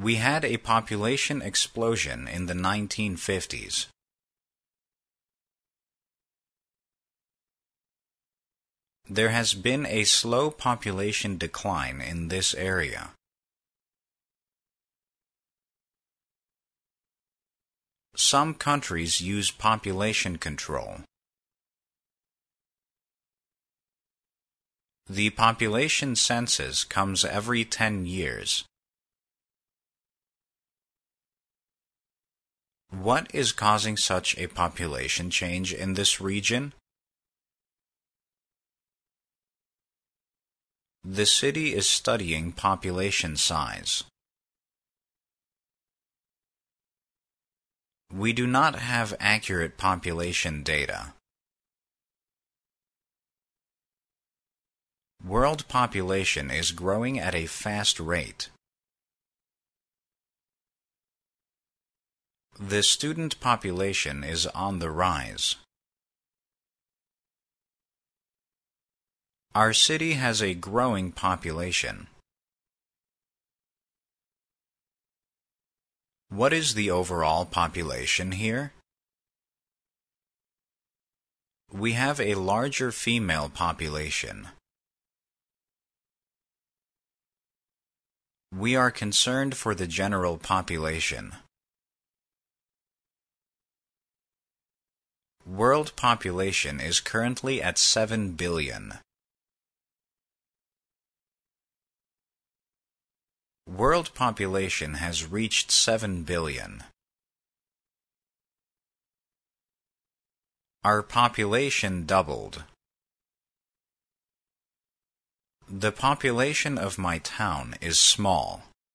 We had a population explosion in the 1950s. There has been a slow population decline in this area. Some countries use population control. The population census comes every 10 years. What is causing such a population change in this region? The city is studying population size. We do not have accurate population data. World population is growing at a fast rate. The student population is on the rise. Our city has a growing population. What is the overall population here? We have a larger female population. We are concerned for the general population. World population is currently at 7 billion. World population has reached 7 billion. Our population doubled. The population of my town is small.